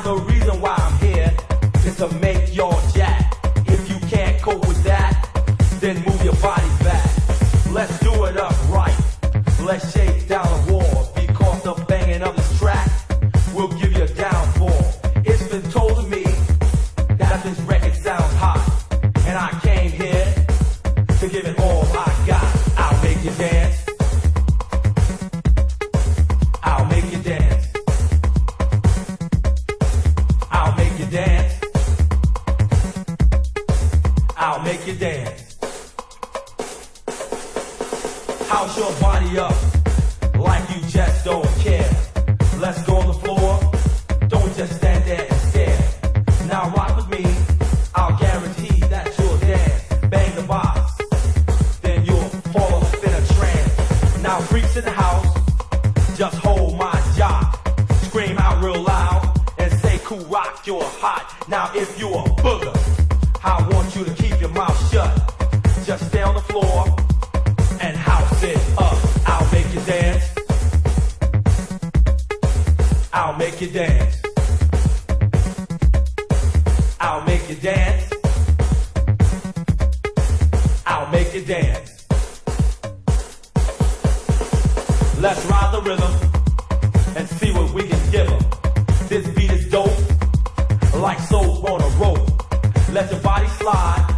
the reason why I'm here is to make y'all jack. If you can't cope with that, then move your body back. Let's do it up right. Let's shake down the walls, because the banging of this track will give you a downfall. It's been told to me that this record sounds hot, and I came here to give it all I got. I'll make you dance. I'll make you dance. I'll make you dance. I'll make you dance. House your body up like you just don't care. Let's go on the floor. Don't just stand there and stare. Now rock with me. I'll guarantee that you'll dance. Bang the box, then you'll fall off in a trance. Now freaks in the house, just hold my jock. Scream out real loud and say, "Cool rock, you're hot." Now if you a booger, I want you to keep your mouth shut. Just stay on the floor and house it up. I'll make you dance. I'll make you dance. I'll make you dance. I'll make you dance. Let's ride the rhythm and see what we can give 'em. This beat is dope, like souls on a rope. Let your body slide